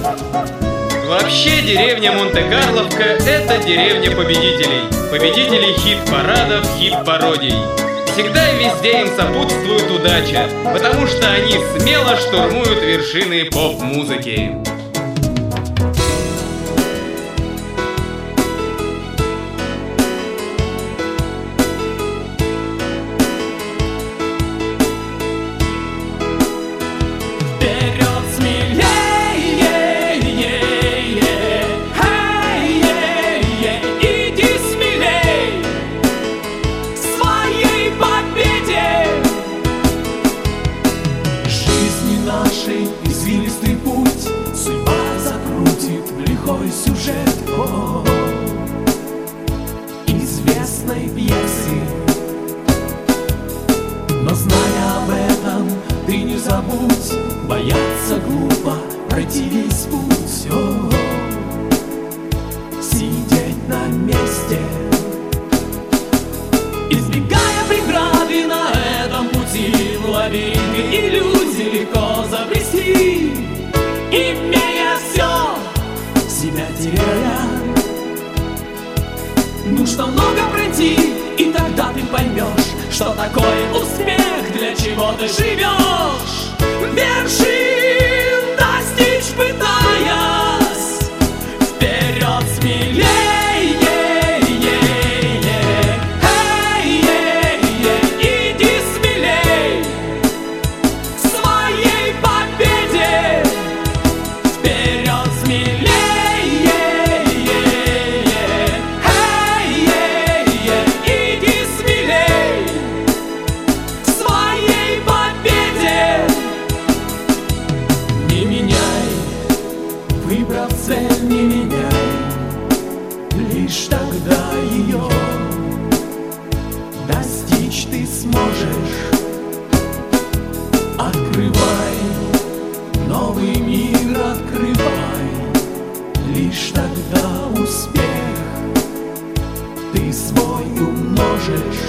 Вообще, деревня Монте-Карловка – это деревня победителей. Победителей хит-парадов, хит-пародий. Всегда и везде им сопутствует удача, потому что они смело штурмуют вершины поп-музыки. Извилистый путь, судьба закрутит лихой сюжет известной пьесы. Но зная об этом, ты не забудь, бояться глупо пройти весь путь. Сидеть на месте, избегая преграды на этом пути, в лабиринте иллюзий легко забрести, имея все, себя теряя. Нужно много пройти, и тогда ты поймешь, что такое успех, для чего ты живешь. Вершин достичь пытаясь, вперед смелее. Выбрав цель, не меняй, лишь тогда ее достичь ты сможешь. Открывай, новый мир открывай, лишь тогда успех ты свой умножишь.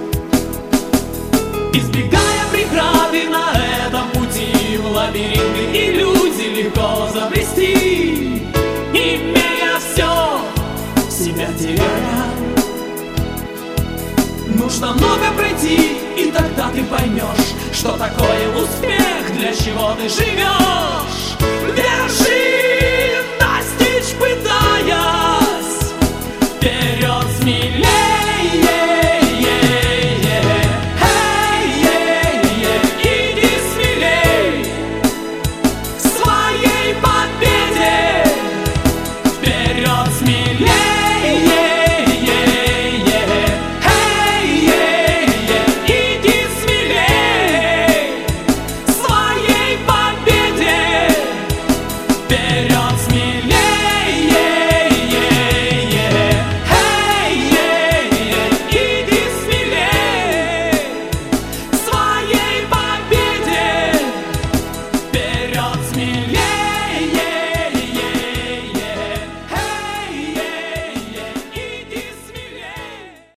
Избегая преграды на этом пути, в лабиринты иллюзий легко забрести, имея все, себя теряя. Нужно много пройти, и тогда ты поймешь, что такое успех, для чего ты живешь.